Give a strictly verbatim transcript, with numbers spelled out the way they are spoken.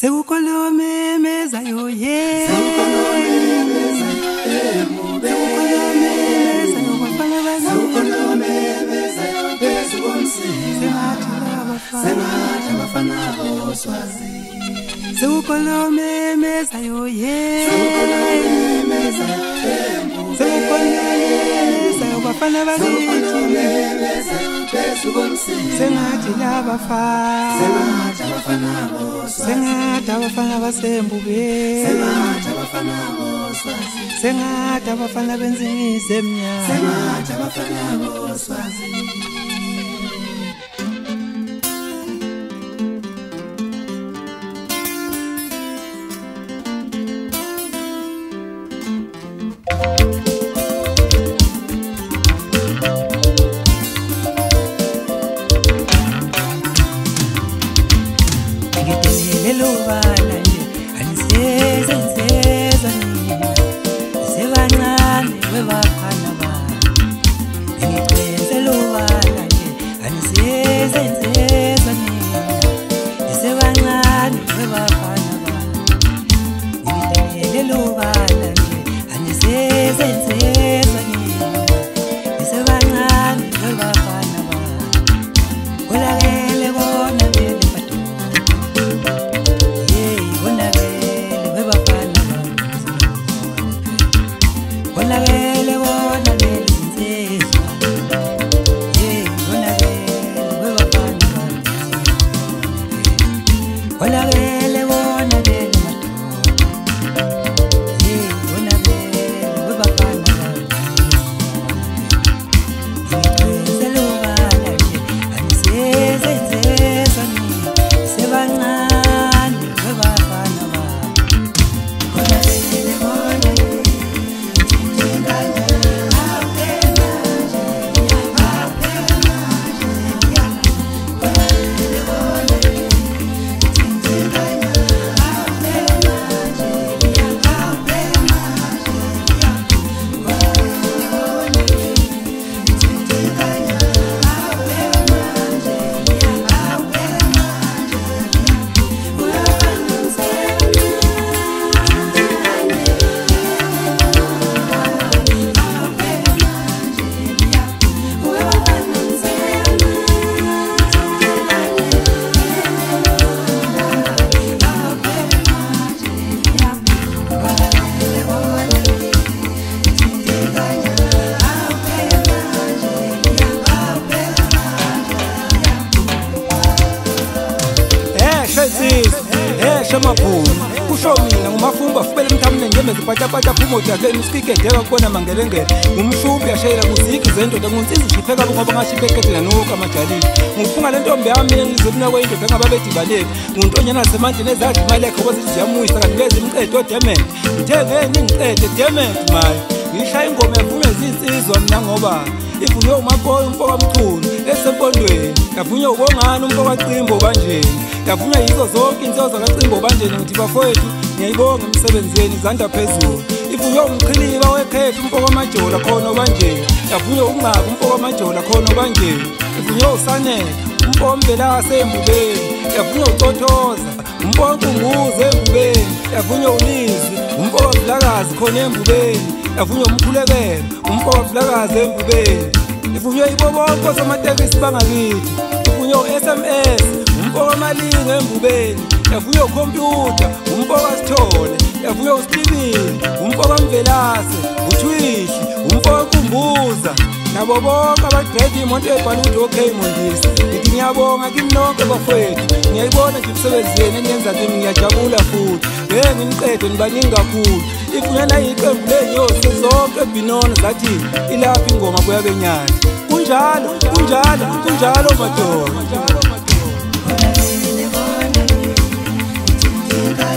Sekukhulume mezayo ye Sekukhulume mezayo Sekukhulume mezayo bafana bazo Sekukhulume mezayo bezubomsizi Sengathi abafana boswazi Sekukhulume mezayo ye Sekukhulume mezayo Sekukhulume mezayo bafana bazo Sekukhulume mezayo bezubomsizi Sengathi abafana Sengathi abafana Sengathi abafana basembube Sengathi abafana boswazi Sengathi abafana benzingise emnyama Sengathi abafana boswazi Hello, Vala, and says and says, and Sevanan, Weva Panava. And it says, hello, Vala, and says and says, and Sevanan, Weva Panava. And it says, hello, Vala, and says and says, and Sevanan, Weva Panava. Well, I wanna be the pato. Wala gele wona gele nsizwa yeah wona gele webafana wala gele wona gele mato yeah wona gele webafana ngizelo bala nje aniseze nsizwa ni sebancane webafana wala gele wona Shamaphumi kusho mina ngumafumba fubele mthamne njembe ziphataphatha phumo jakeni uspike deka kubona mangelengele ngumshumbi yashayela kuziki zendoda ngunsizi shipheka ngoba ngashibekethela noka majalini ngifunga lentombi yami elizobuna kweindoda ngababedibaleke nguntonyana semandini ezazi imali yakhe kwaziziyamuyisa kanti lezi imqede odement ngithengeni ngiqede dement maye ngishaya ingoma yavunywa zinsizwa mina ngoba ivunywe umapoyo umfoka mchunu esempondweni yavunywa ubongani umfoka Cimbo banjeni yavunywa yizo zonke inzozo kaCimbo banjeni ngithi bafowethu ngiyayibonga emsebenzini izandla phezulu ivunywa umqhiliba wekhefu umfoka majola khona banjeni yavunywa ungabi umfoka majola khona banjeni ivunywa usanele umfoka Mvelase embubeni yavunywa uCothoza umfoka Nkunguze embubeni yavunywa uNizwi umfoka Vilakazi khona embubeni yavunywa umkhulekela umfoka Vilakazi embubeni ivunywa ibobonke somatekisi bangakithi ivunywa u-S M S umfoka Malinga embubeni yavunywa ukhompyutha umfoka Sithole yavunywa uStibini umfoka Mvelase uThwihli umfoka Nkumbuza nabo bonke abadredi imoto ebhala ukuthi okay Mondisi ngithi ngiyabonga kimi nonke bafowethu ngiyayibona nje umsebenzini eniyenza kimi ngiyajabula futhi hey nginiqede nibaningi kakhulu ifunyana iqembu lenyosi zonke ebinono zathi ilapha ingoma kuyabenyana kunjalo kunjalo kunjalo madoda